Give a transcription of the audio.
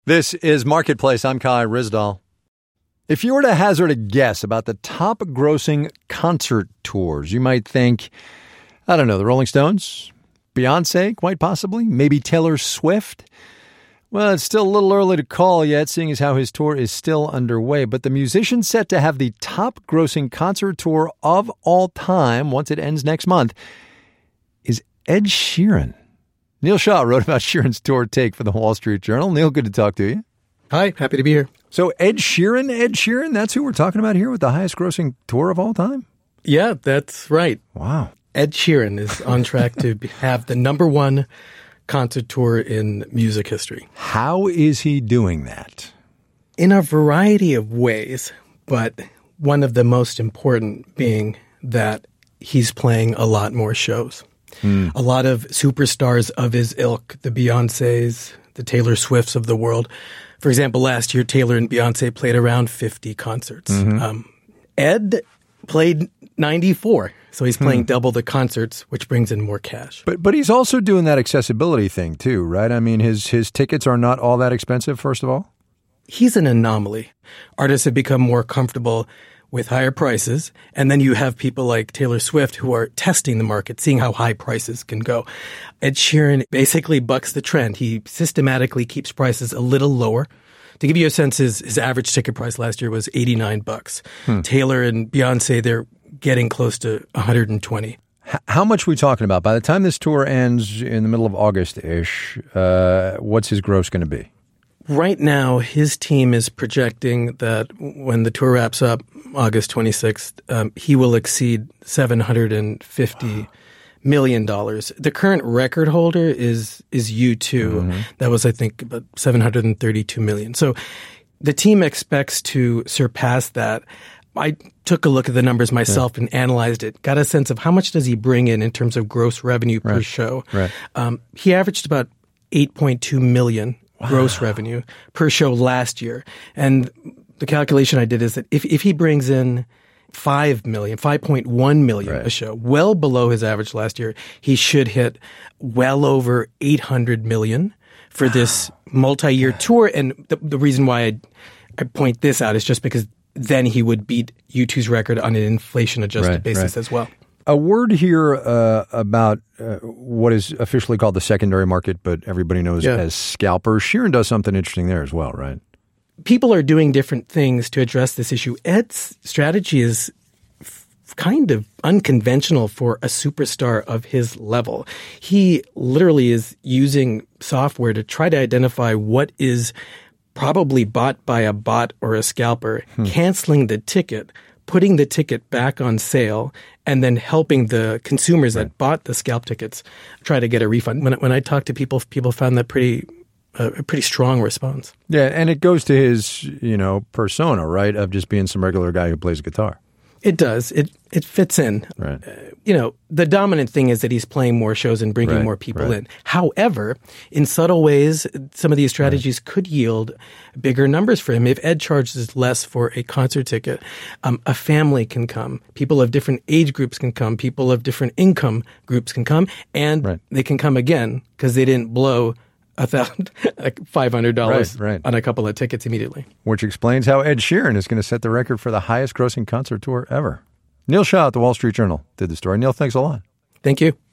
This is Marketplace. I'm Kai Ryssdal. If you were to hazard a guess about the top grossing concert tours, you might think, I don't know, the Rolling Stones, Beyonce, quite possibly, maybe Taylor Swift. Well, it's still a little early to call yet, seeing as how his tour is still underway. But the musician set to have the top grossing concert tour of all time, once it ends next month, is Ed Sheeran. Neil Shaw wrote about Sheeran's tour take for the Wall Street Journal. Neil, good to talk to you. Hi, happy to be here. So Ed Sheeran, that's who we're talking about here with the highest grossing tour of all time? Yeah, that's right. Wow. Ed Sheeran is on track to have the number one concert tour in music history. How is he doing that? In a variety of ways, but one of the most important being that he's playing a lot more shows. A lot of superstars of his ilk, the Beyoncés, the Taylor Swifts of the world. For example, last year, Taylor and Beyonce played around 50 concerts. Ed played 94, so he's playing double the concerts, which brings in more cash. But he's also doing that accessibility thing too, right? I mean, his tickets are not all that expensive, first of all? He's an anomaly. Artists have become more comfortable with higher prices, and then you have people like Taylor Swift who are testing the market, seeing how high prices can go. Ed Sheeran basically bucks the trend. He systematically keeps prices a little lower. To give you a sense, his average ticket price last year was $89. Taylor and Beyonce, they're getting close to $120. How much are we talking about? By the time this tour ends in the middle of August-ish, what's his gross going to be? Right now, his team is projecting that when the tour wraps up, August 26th, he will exceed $750 million. The current record holder is U2. That was, I think, about $732 million. So the team expects to surpass that. I took a look at the numbers myself and analyzed it, got a sense of how much does he bring in terms of gross revenue per show. He averaged about $8.2 million gross revenue per show last year. And the calculation I did is that if he brings in $5.1 million a show, well below his average last year, he should hit well over $800 million for this multi-year tour. And the reason why I point this out is just because then he would beat U2's record on an inflation-adjusted basis as well. A word here about what is officially called the secondary market, but everybody knows as scalpers. Sheeran does something interesting there as well, right? People are doing different things to address this issue. Ed's strategy is kind of unconventional for a superstar of his level. He literally is using software to try to identify what is probably bought by a bot or a scalper, canceling the ticket, putting the ticket back on sale, and then helping the consumers that bought the scalp tickets try to get a refund. When I talked to people found that a pretty strong response. Yeah, and it goes to his, persona, right, of just being some regular guy who plays guitar. It does. It fits in. Right. The dominant thing is that he's playing more shows and bringing more people in. However, in subtle ways, some of these strategies could yield bigger numbers for him. If Ed charges less for a concert ticket, a family can come. People of different age groups can come. People of different income groups can come. And they can come again because they didn't blow $500 on a couple of tickets immediately. Which explains how Ed Sheeran is going to set the record for the highest grossing concert tour ever. Neil Shaw at the Wall Street Journal did the story. Neil, thanks a lot. Thank you.